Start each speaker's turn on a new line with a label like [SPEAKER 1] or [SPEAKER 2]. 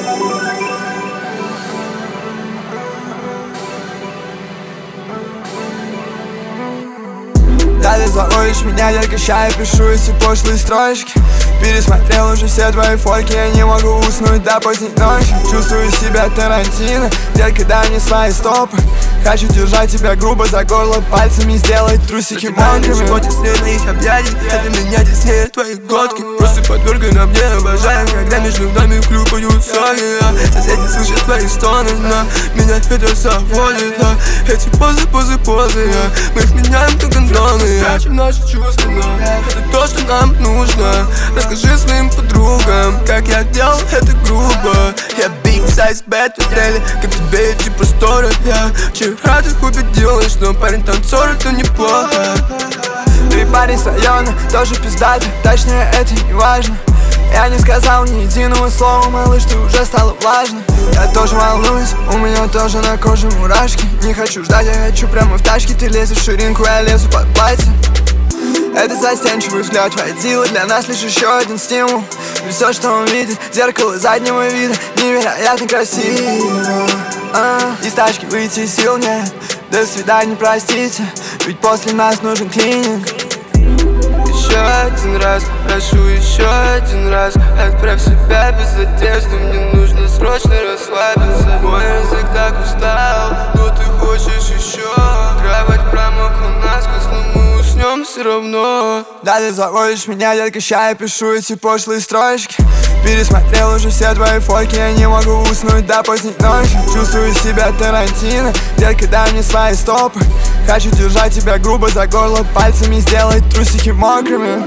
[SPEAKER 1] Далее заводишь меня, ярко чай, пишу эти пошлые строчки. Пересмотрел уже все твои фотки, я не могу уснуть до поздней ночи. Чувствую себя Тарантино, детка, дай мне свои стопы. Хочу держать тебя грубо за горло, пальцами сделать трусики мокрыми.
[SPEAKER 2] Ничего теснее их объятий, это меня теснее твои глотки. Просто подвергай на мне, обожаю, когда между нами хлюпают соли. Соседи слышат твои стоны, но меня это заводит. Эти позы, мы их меняем как гандоны. Спрячем наши чувства, но это то, что нам нужно. Расскажи своим подругам, как я делал это грубо. Я big size bad в отеле, как тебе эти просторы. Я вчера так убедилась, что парень танцор это неплохо.
[SPEAKER 1] Ты парень с района, тоже пиздатый, точнее это не важно. Я не сказал ни единого слова, малыш, ты уже стала влажной. Я тоже волнуюсь, у меня тоже на коже мурашки. Не хочу ждать, я хочу прямо в тачке. Ты лезешь в ширинку, я лезу под платье. Это застенчивый взгляд водила, для нас лишь еще один стимул. И все, что он видит, зеркало заднего вида, невероятно красиво. Из тачки выйти сил нет, до свидания, простите, ведь после нас нужен клининг.
[SPEAKER 2] Еще один раз, прошу еще один раз, отправь себя без одежды, мне нужно срочно расслабиться. Мой язык так устал, но ты хочешь еще. Кровать промокла насквозь, но мы уснем все равно.
[SPEAKER 1] Далее заводишь меня, детка, чай, пишу эти пошлые строчки. Пересмотрел уже все твои фотки, я не могу уснуть до поздней ночи. Чувствую себя Тарантино, детка, дай мне свои стопы. Хочу держать тебя грубо за горло, пальцами сделать трусики мокрыми.